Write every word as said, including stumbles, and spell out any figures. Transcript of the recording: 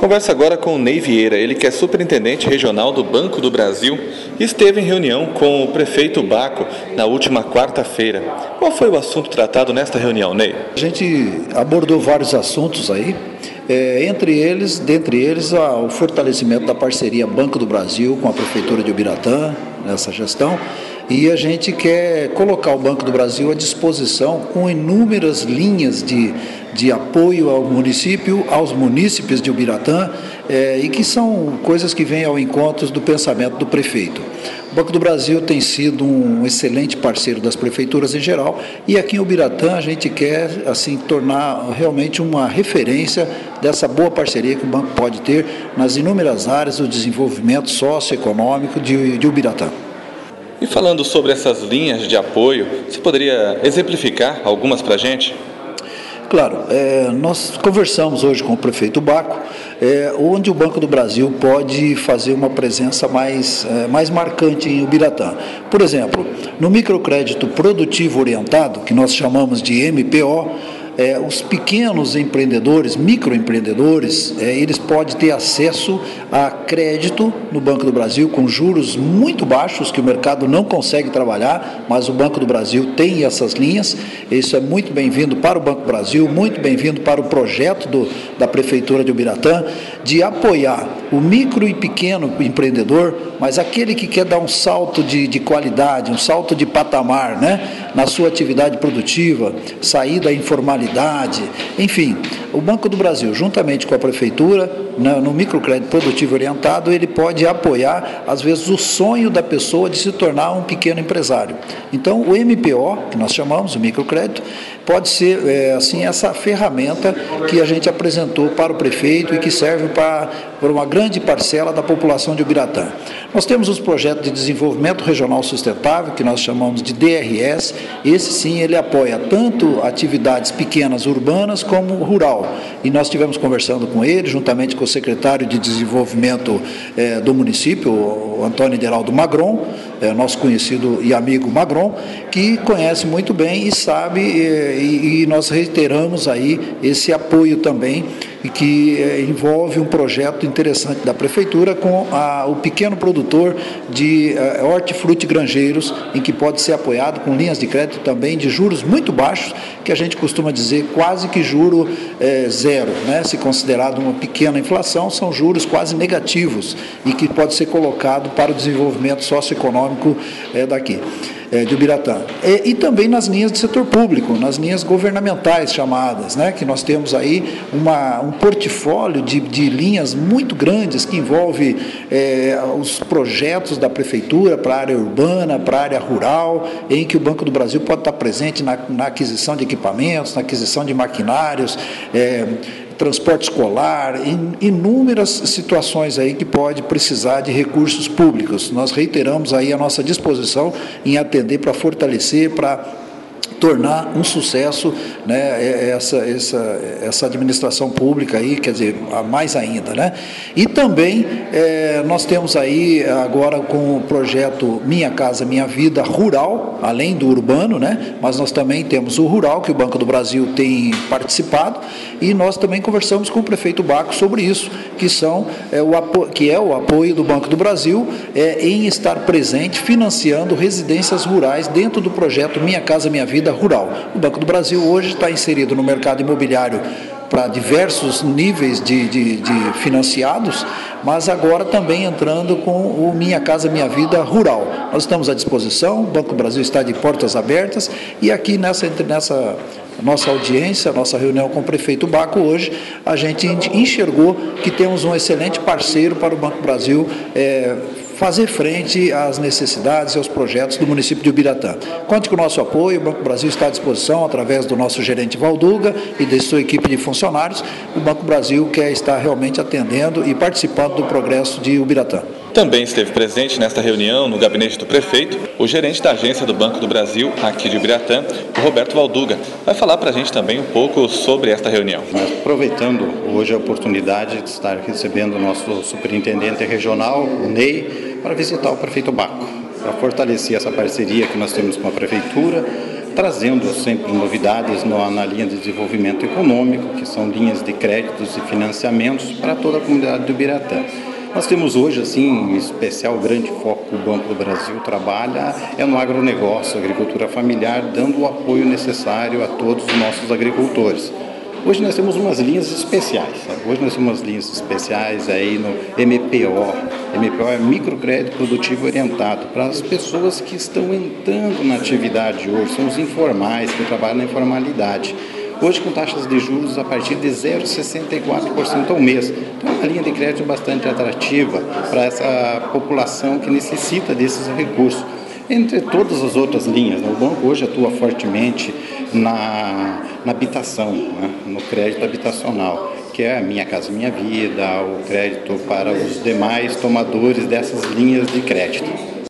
Conversa agora com o Ney Vieira, ele que é superintendente regional do Banco do Brasil e esteve em reunião com o prefeito Baco na última quarta-feira. Qual foi o assunto tratado nesta reunião, Ney? A gente abordou vários assuntos aí, é, entre eles, dentre eles, a, o fortalecimento da parceria Banco do Brasil com a Prefeitura de Ubiratã, nessa gestão, e a gente quer colocar o Banco do Brasil à disposição com inúmeras linhas de, de apoio ao município, aos munícipes de Ubiratã, é, e que são coisas que vêm ao encontro do pensamento do prefeito. O Banco do Brasil tem sido um excelente parceiro das prefeituras em geral, e aqui em Ubiratã a gente quer assim tornar realmente uma referência dessa boa parceria que o banco pode ter nas inúmeras áreas do desenvolvimento socioeconômico de, de Ubiratã. E falando sobre essas linhas de apoio, você poderia exemplificar algumas para a gente? Claro, é, nós conversamos hoje com o prefeito Baco, é, onde o Banco do Brasil pode fazer uma presença mais, é, mais marcante em Ubiratã. Por exemplo, no microcrédito produtivo orientado, que nós chamamos de M P O, É, os pequenos empreendedores, microempreendedores, é, eles podem ter acesso a crédito no Banco do Brasil com juros muito baixos, que o mercado não consegue trabalhar, mas o Banco do Brasil tem essas linhas. Isso é muito bem-vindo para o Banco do Brasil, muito bem-vindo para o projeto do, da Prefeitura de Ubiratã, de apoiar o micro e pequeno empreendedor, mas aquele que quer dar um salto de, de qualidade, um salto de patamar, né, na sua atividade produtiva, sair da informalidade, enfim, o Banco do Brasil, juntamente com a Prefeitura, no microcrédito produtivo orientado, ele pode apoiar, às vezes, o sonho da pessoa de se tornar um pequeno empresário. Então, o M P O, que nós chamamos, o microcrédito, pode ser, é, assim, essa ferramenta que a gente apresentou para o prefeito e que serve para, para uma grande parcela da população de Ubiratã. Nós temos os projetos de desenvolvimento regional sustentável, que nós chamamos de D R S. Esse, sim, ele apoia tanto atividades pequenas urbanas como rural. E nós estivemos conversando com ele, juntamente com o secretário de Desenvolvimento eh, do município, o Antônio Deraldo Magron, eh, nosso conhecido e amigo Magron, que conhece muito bem e sabe, eh, e, e nós reiteramos aí esse apoio também, e que eh, envolve um projeto interessante da Prefeitura com a, o pequeno produtor de eh, hortifruti granjeiros, em que pode ser apoiado com linhas de crédito também de juros muito baixos, que a gente costuma dizer quase que juro eh, zero, né? Se considerado uma pequena inflação, são juros quase negativos e que pode ser colocado para o desenvolvimento socioeconômico eh, daqui. De Ubiratã. E, e também nas linhas de setor público, nas linhas governamentais chamadas, né, que nós temos aí uma, um portfólio de, de linhas muito grandes que envolve é, os projetos da Prefeitura para a área urbana, para a área rural, em que o Banco do Brasil pode estar presente na, na aquisição de equipamentos, na aquisição de maquinários, é, transporte escolar, inúmeras situações aí que pode precisar de recursos públicos. Nós reiteramos aí a nossa disposição em atender para fortalecer, para tornar um sucesso, né, essa, essa, essa administração pública aí, quer dizer, mais ainda, né? E também é, nós temos aí agora com o projeto Minha Casa Minha Vida rural, além do urbano, né? Mas nós também temos o rural, que o Banco do Brasil tem participado, e nós também conversamos com o prefeito Baco sobre isso, que, são, é, o apo que é o apoio do Banco do Brasil é, em estar presente, financiando residências rurais dentro do projeto Minha Casa Minha Vida rural. O Banco do Brasil hoje está inserido no mercado imobiliário para diversos níveis de, de, de financiados, mas agora também entrando com o Minha Casa Minha Vida rural. Nós estamos à disposição, o Banco do Brasil está de portas abertas, e aqui nessa, nessa nossa audiência, nossa reunião com o prefeito Baco hoje, a gente enxergou que temos um excelente parceiro para o Banco do Brasil é, fazer frente às necessidades e aos projetos do município de Ubiratã. Conte com o nosso apoio, o Banco do Brasil está à disposição através do nosso gerente Valduga e de sua equipe de funcionários. O Banco do Brasil quer estar realmente atendendo e participando do progresso de Ubiratã. Também esteve presente nesta reunião no gabinete do prefeito o gerente da agência do Banco do Brasil aqui de Ubiratã, o Roberto Valduga. Vai falar para a gente também um pouco sobre esta reunião. Mas aproveitando hoje a oportunidade de estar recebendo o nosso superintendente regional, o Ney, para visitar o prefeito Baco, para fortalecer essa parceria que nós temos com a prefeitura, trazendo sempre novidades no, na linha de desenvolvimento econômico, que são linhas de créditos e financiamentos para toda a comunidade do Ubiratã. Nós temos hoje, assim, em especial, grande foco que o Banco do Brasil trabalha é no agronegócio, agricultura familiar, dando o apoio necessário a todos os nossos agricultores. Hoje nós temos umas linhas especiais, sabe? Hoje nós temos umas linhas especiais aí no M P O. M P O é Microcrédito Produtivo Orientado, para as pessoas que estão entrando na atividade hoje, são os informais, que trabalham na informalidade. Hoje com taxas de juros a partir de zero vírgula sessenta e quatro por cento ao mês. Então é uma linha de crédito bastante atrativa para essa população que necessita desses recursos. Entre todas as outras linhas, né? O banco hoje atua fortemente na, na habitação, né? No crédito habitacional, que é a Minha Casa Minha Vida, o crédito para os demais tomadores dessas linhas de crédito.